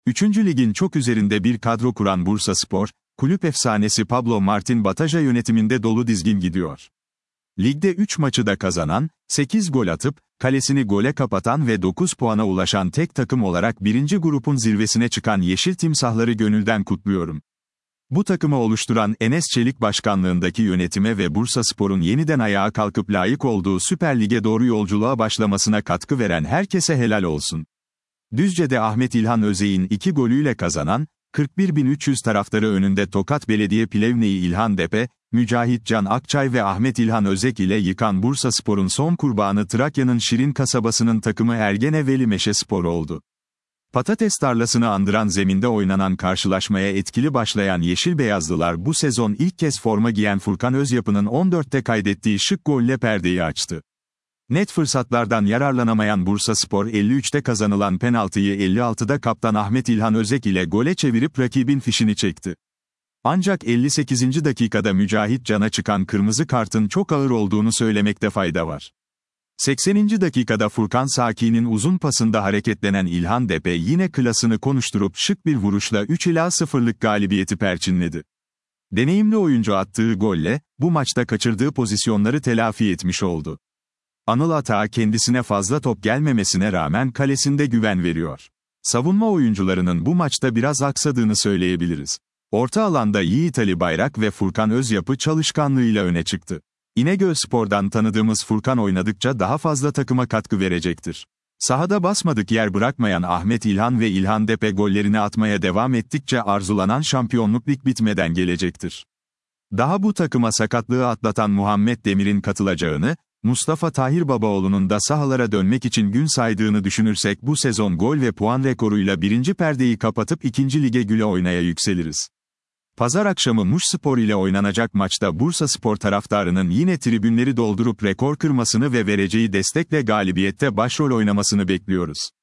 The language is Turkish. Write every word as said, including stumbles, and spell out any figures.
Üçüncü ligin çok üzerinde bir kadro kuran Bursaspor, kulüp efsanesi Pablo Martin Bataja yönetiminde dolu dizgin gidiyor. Ligde üç maçı da kazanan, sekiz gol atıp, kalesini gole kapatan ve dokuz puana ulaşan tek takım olarak birinci grubun zirvesine çıkan Yeşil Timsahları gönülden kutluyorum. Bu takımı oluşturan Enes Çelik başkanlığındaki yönetime ve Bursaspor'un yeniden ayağa kalkıp layık olduğu Süper Lig'e doğru yolculuğa başlamasına katkı veren herkese helal olsun. Düzce'de Ahmet İlhan Özey'in iki golüyle kazanan, kırk bir bin üç yüz taraftarı önünde Tokat Belediye Plevne'yi İlhan Depe, Mücahit Can Akçay ve Ahmet İlhan Özek ile yıkan Bursaspor'un son kurbanı Trakya'nın Şirin kasabasının takımı Ergene Veli Meşespor oldu. Patates tarlasını andıran zeminde oynanan karşılaşmaya etkili başlayan Yeşil Beyazlılar bu sezon ilk kez forma giyen Furkan Özyapı'nın on dörtte kaydettiği şık golle perdeyi açtı. Net fırsatlardan yararlanamayan Bursaspor elli üçte kazanılan penaltıyı elli altıda kaptan Ahmet İlhan Özek ile gole çevirip rakibin fişini çekti. Ancak elli sekizinci dakikada Mücahit Can'a çıkan kırmızı kartın çok ağır olduğunu söylemekte fayda var. sekseninci dakikada Furkan Saki'nin uzun pasında hareketlenen İlhan Depe yine klasını konuşturup şık bir vuruşla üç ila sıfırlık galibiyeti perçinledi. Deneyimli oyuncu attığı golle, bu maçta kaçırdığı pozisyonları telafi etmiş oldu. Anıl Atağa kendisine fazla top gelmemesine rağmen kalesinde güven veriyor. Savunma oyuncularının bu maçta biraz aksadığını söyleyebiliriz. Orta alanda Yiğit Ali Bayrak ve Furkan Özyapı çalışkanlığıyla öne çıktı. İnegölspor'dan tanıdığımız Furkan oynadıkça daha fazla takıma katkı verecektir. Sahada basmadık yer bırakmayan Ahmet İlhan ve İlhan Depe gollerini atmaya devam ettikçe arzulanan şampiyonluk lig bitmeden gelecektir. Daha bu takıma sakatlığı atlatan Muhammed Demir'in katılacağını, Mustafa Tahir Babaoğlu'nun da sahalara dönmek için gün saydığını düşünürsek bu sezon gol ve puan rekoruyla birinci perdeyi kapatıp ikinci lige güle oynaya yükseliriz. Pazar akşamı Muşspor ile oynanacak maçta Bursaspor taraftarının yine tribünleri doldurup rekor kırmasını ve vereceği destekle galibiyette başrol oynamasını bekliyoruz.